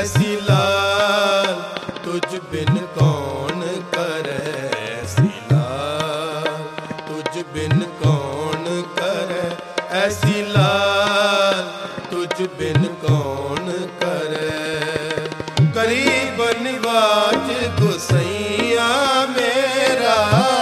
ऐसी लाल तुझ बिन कौन करे, ऐसी लाल तुझ बिन कौन करे, ऐसी लाल तुझ बिन कौन करे। गरीब निवाज गुसैया मेरा,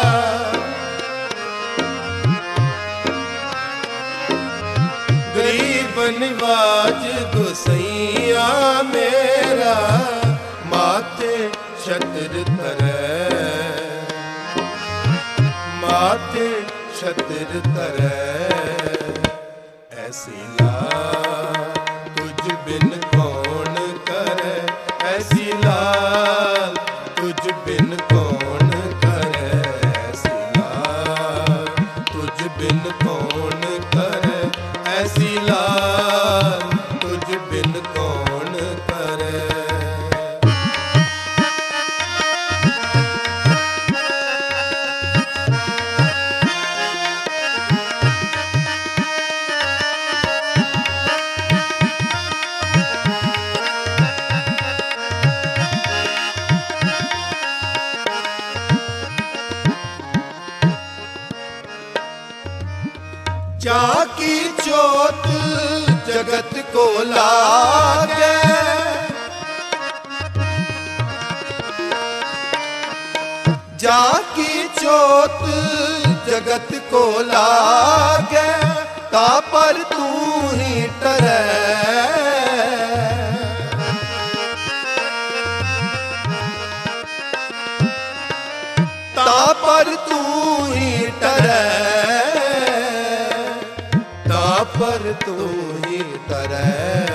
गरीब निवाज गुसैया मेरा, माथे छत्र तरे, माथे छत्र तरे। ऐसी लाल तुझ बिन कौन करे, ऐसी लाल तुझ बिन कौन करे, ऐसी लाल तुझ बिन कौन करे, ऐसी लाल तुझ बिन कौन करे। जाकी चोट जगत को लागे, जाकी चोट जगत को लागे, ता पर तू ही टरे, ता पर तू ही टरे, पर तू ही टरे,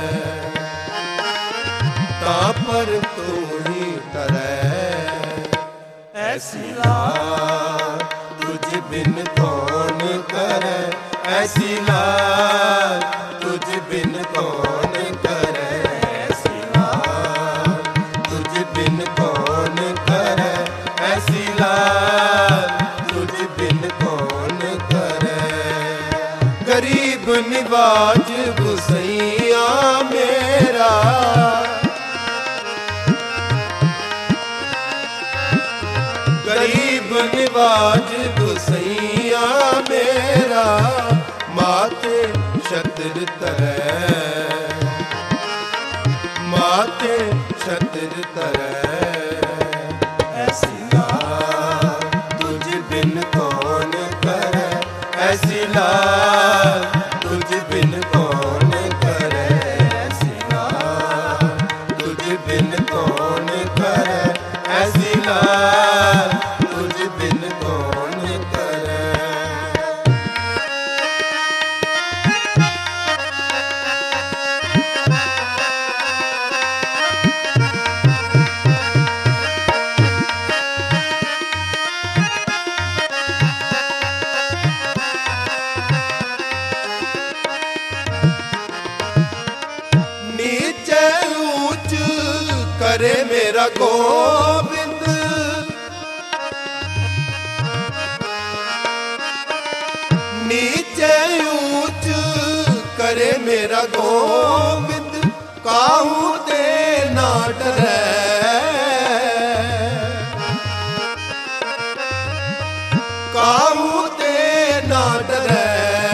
ता पर तू ही टरे। ऐसी लाल तुझ बिन कौन करे, ऐसी लाल तुझ बिन कौन करे, ऐसी लाल तुझ बिन कौन करे, ऐसी लाल तुझ बिन कौन करे। गरीब निवाज गुसैया मेरा, गरीब निवाज गुसैया मेरा, माथे छत्र तरे, माथे छत्र तरे। ऐसी लाल तुझ बिन कौन करे, ऐसी लाल तुझ बिन कौन करे, ऐसी लाल तुझ बिन कौन करे, ऐसी लाल तुझ बिन कौन करे। नीचे ऊंच करे मेरा गोविंद, नीचे ऊंच करे मेरा गोविंद, काहू दे ना डरे, काहू दे ना डरे,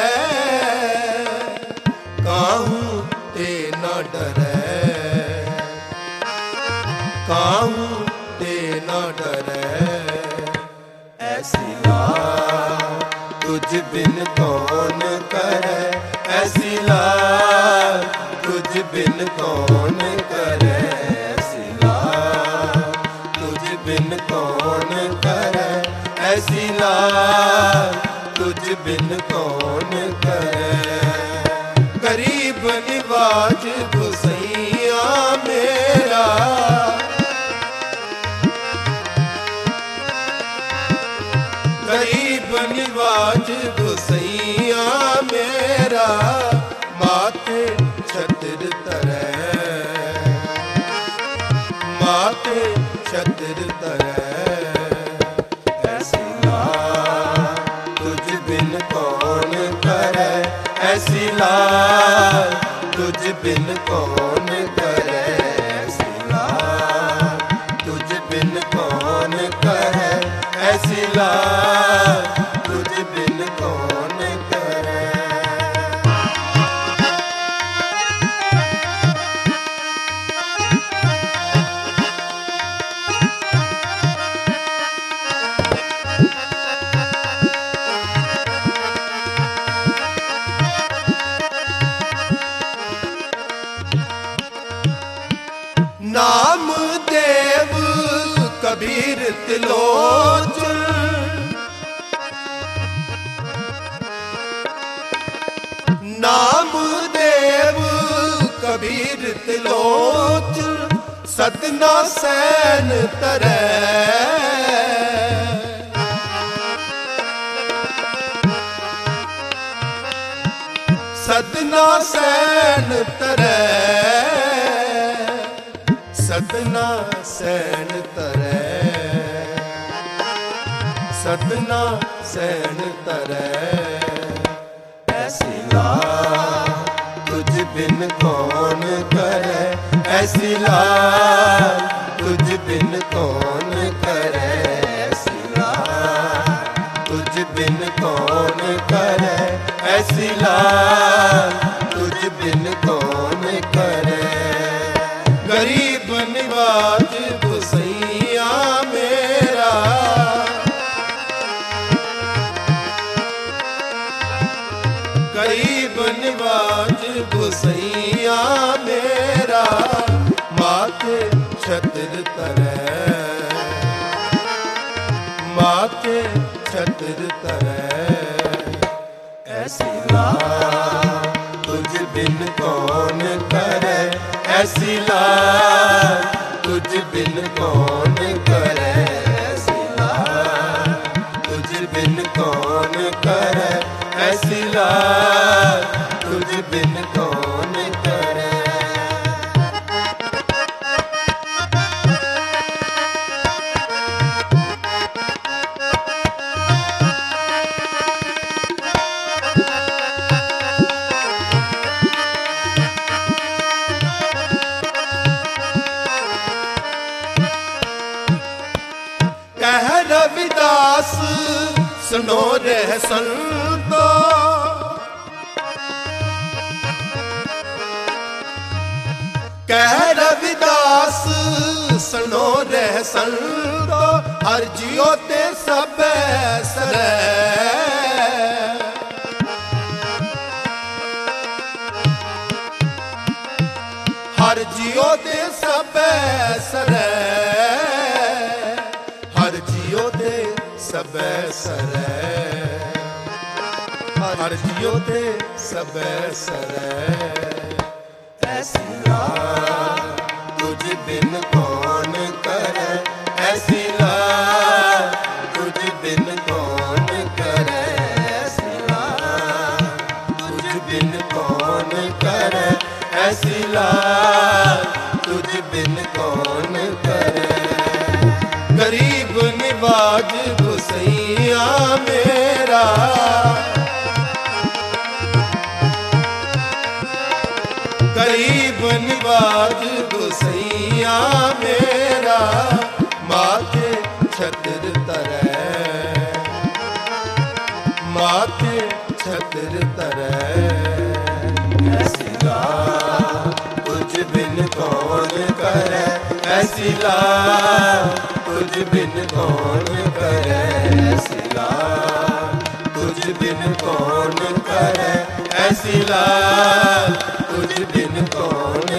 काहू ते ना डरे, काहू ते ना डरे। ऐसी लाल तुझ बिन कौन करे, ऐसी लाल तुझ बिन कौन करे, ऐसी लाल तुझ बिन कौन करे, ऐसी लाल तुझ बिन कौन करे। गरीब निवाज गुसैया मेरा, गरीब निवाज गुसैया मेरा, माथे छत्र तरे, माथे छत्र तरे। ऐसी लाल तुझ बिन कौन करे, ऐसी लाल तुझ बिन कौन करे, ऐसी ऐसी लाज तुझ बिन कौन करे। नाम देव कबीर त्रिलोचन, नाम देव कबीर त्रिलोचन, सतना सैन तरै। सतना सैन तरै, सतना सैन तरै, सतना सैन तरै। ऐसी लाज तुझ बिन कौन करे, ऐसी लाज तुझ बिन कौन करे। ऐसी लाज तुझ बिन कौन करे, ऐसी लाज तुझ बिन कौन करे। गरीब निवाज गुसैया मेरा, गरीब निवाज गुसैया मेरा, माथे छत्र तरै, माथे छत्र तरै। ऐसी लाज तुझ बिन कौन करे, ऐसी लाज तुझ बिन कौन करे। ऐसी लाज तुझ बिन कौन करे, ऐसी लाज तुझ बिन कौन करे। कह रविदास सुनो रे संतो, कह रविदास सुनो रे संतो, हर जियो ते सब सरै। हर जियो ते सब सरै, हर जियो ते सब सरै, हर जियो ते सब सरै। ऐसी लाज तुझ बिन कौन करे, ऐसी लाज तुझ बिन कौन करे। ऐसी लाज तुझ बिन कौन करे, ऐसी लाज तुझ बिन कौन करे। गरीब निवाज गुसैया मेरा, गरीब निवाज गुसैया मेरा, माथे छत्र तरै, माथे छत्र तरै। ऐसी लाज तुझ बिन कौन करे, ऐसी लाज तुझ बिन कौन करे। ऐसी लाज तुझ बिन कौन करे, ऐसी लाज तुझ बिन कौन